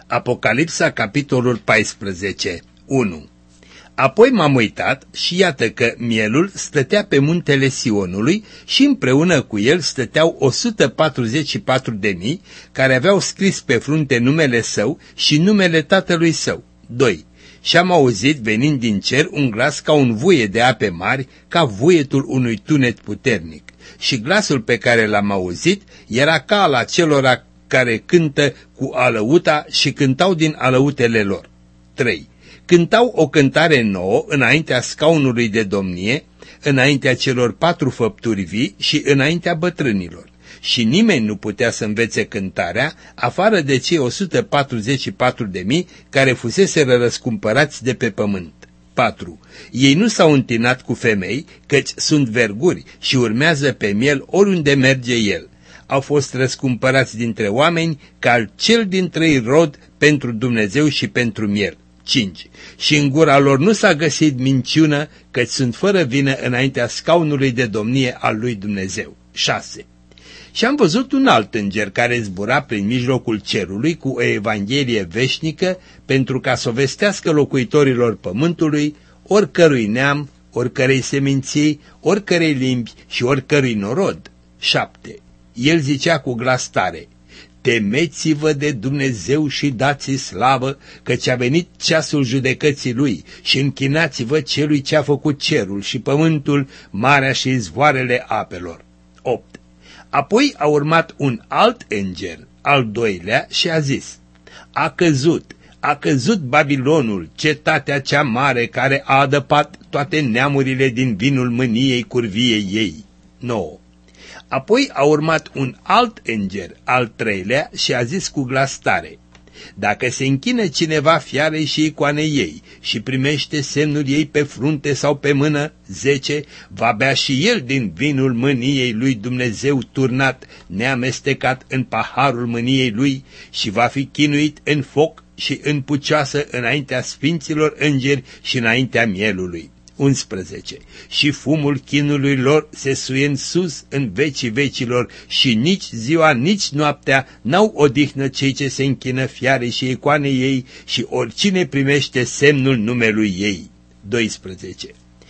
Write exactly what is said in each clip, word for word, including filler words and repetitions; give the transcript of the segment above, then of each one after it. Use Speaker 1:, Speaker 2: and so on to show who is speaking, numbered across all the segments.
Speaker 1: Apocalipsa, capitolul paisprezece, unu. Apoi m-am uitat și iată că mielul stătea pe muntele Sionului și împreună cu el stăteau o sută patruzeci și patru de mii care aveau scris pe frunte numele său și numele tatălui său. doi. Și am auzit venind din cer un glas ca un vuie de ape mari, ca vuietul unui tunet puternic. Și glasul pe care l-am auzit era ca al acelora care cântă cu alăuta și cântau din alăutele lor. trei. Cântau o cântare nouă înaintea scaunului de domnie, înaintea celor patru făpturi vii și înaintea bătrânilor. Și nimeni nu putea să învețe cântarea, afară de cei o sută patruzeci și patru de mii care fuseseră răscumpărați de pe pământ. patru. Ei nu s-au întinat cu femei, căci sunt verguri și urmează pe miel oriunde merge el. Au fost răscumpărați dintre oameni ca cel dintre ei rod pentru Dumnezeu și pentru miel. cinci. Și în gura lor nu s-a găsit minciună, căci sunt fără vină înaintea scaunului de domnie al lui Dumnezeu. șase. Și am văzut un alt înger care zbura prin mijlocul cerului cu o evanghelie veșnică pentru ca să o vestească locuitorilor pământului, oricărui neam, oricărei seminții, oricărei limbi și oricărui norod. șapte. El zicea cu glas tare: temeți-vă de Dumnezeu și dați-i slavă, căci a venit ceasul judecății lui, și închinați-vă celui ce a făcut cerul și pământul, marea și izvoarele apelor. opt. Apoi a urmat un alt înger, al doilea, și a zis: a căzut, a căzut Babilonul, cetatea cea mare care a adăpat toate neamurile din vinul mâniei curviei ei. nouă. Apoi a urmat un alt înger, al treilea, și a zis cu glas tare: dacă se închină cineva fiarei și icoanei ei și primește semnul ei pe frunte sau pe mână, zece, va bea și el din vinul mâniei lui Dumnezeu turnat, neamestecat în paharul mâniei lui, și va fi chinuit în foc și în pucioasă înaintea sfinților îngeri și înaintea mielului. unsprezece. Și fumul chinului lor se suie în sus în vecii vecilor și nici ziua, nici noaptea n-au odihnă cei ce se închină fiarei și icoanei ei și oricine primește semnul numelui ei. doisprezece.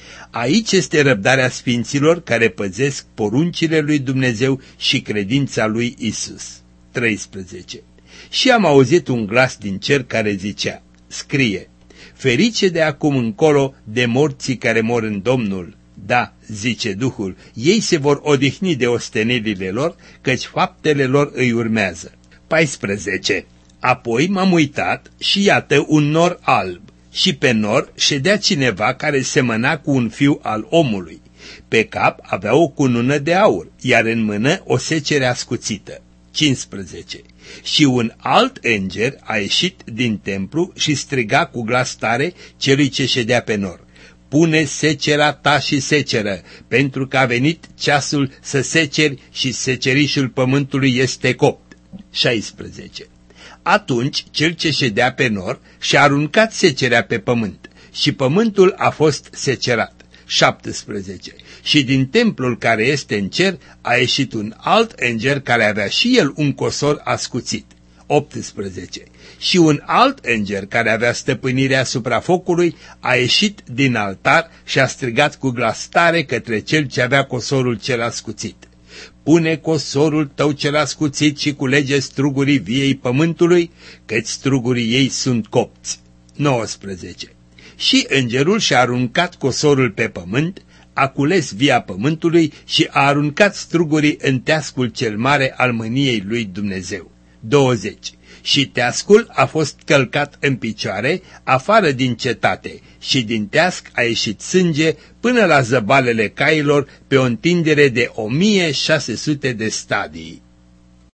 Speaker 1: Aici este răbdarea sfinților care păzesc poruncile lui Dumnezeu și credința lui Isus. treisprezece. Și am auzit un glas din cer care zicea: scrie: ferice de acum încolo de morții care mor în Domnul. Da, zice Duhul, ei se vor odihni de ostenelile lor, căci faptele lor îi urmează. paisprezece. Apoi m-am uitat și iată un nor alb, și pe nor ședea cineva care semăna cu un fiu al omului. Pe cap avea o cunună de aur, iar în mână o secere ascuțită. cincisprezece. Și un alt înger a ieșit din templu și striga cu glas tare celui ce ședea pe nor: pune secera ta și seceră, pentru că a venit ceasul să seceri și secerișul pământului este copt. șaisprezece. Atunci cel ce ședea pe nor și-a aruncat secerea pe pământ și pământul a fost secerat. șaptesprezece. Și din templul care este în cer a ieșit un alt înger care avea și el un cosor ascuțit. optsprezece. Și un alt înger care avea stăpânirea asupra focului a ieșit din altar și a strigat cu glas tare către cel ce avea cosorul cel ascuțit: pune cosorul tău cel ascuțit și culege strugurii viei pământului, căci strugurii ei sunt copți. nouăsprezece. Și îngerul și-a aruncat cosorul pe pământ, a cules via pământului și a aruncat strugurii în teascul cel mare al mâniei lui Dumnezeu. douăzeci. Și teascul a fost călcat în picioare, afară din cetate, și din teasc a ieșit sânge până la zăbalele cailor, pe o întindere de o mie șase sute de stadii.